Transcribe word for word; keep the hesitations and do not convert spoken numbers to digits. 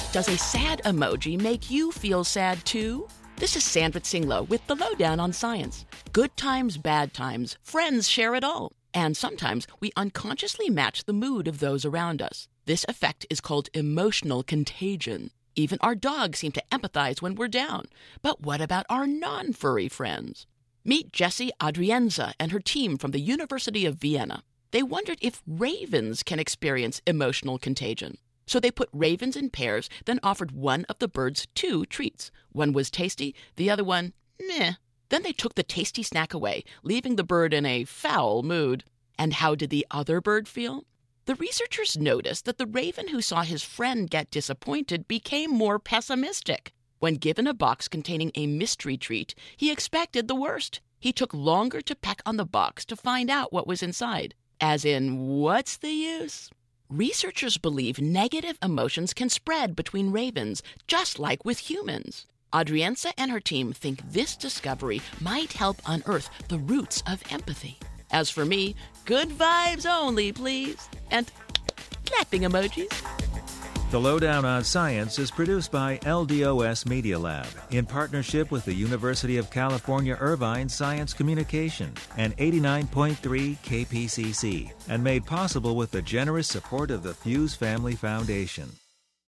Does a sad emoji make you feel sad too? This is Sandra Tsinglo with the Lowdown on Science. Good times, bad times, friends share it all. And sometimes we unconsciously match the mood of those around us. This effect is called emotional contagion. Even our dogs seem to empathize when we're down. But what about our non-furry friends? Meet Jessie Adrienza and her team from the University of Vienna. They wondered if ravens can experience emotional contagion. So they put ravens in pairs, then offered one of the birds two treats. One was tasty, the other one, meh. Then they took the tasty snack away, leaving the bird in a foul mood. And how did the other bird feel? The researchers noticed that the raven who saw his friend get disappointed became more pessimistic. When given a box containing a mystery treat, he expected the worst. He took longer to peck on the box to find out what was inside. As in, what's the use? Researchers believe negative emotions can spread between ravens, just like with humans. Adrienza and her team think this discovery might help unearth the roots of empathy. As for me, good vibes only, please. And clapping emojis. The Lowdown on Science is produced by L D O S Media Lab in partnership with the University of California Irvine Science Communication and eighty-nine point three K P C C, and made possible with the generous support of the Fuse Family Foundation.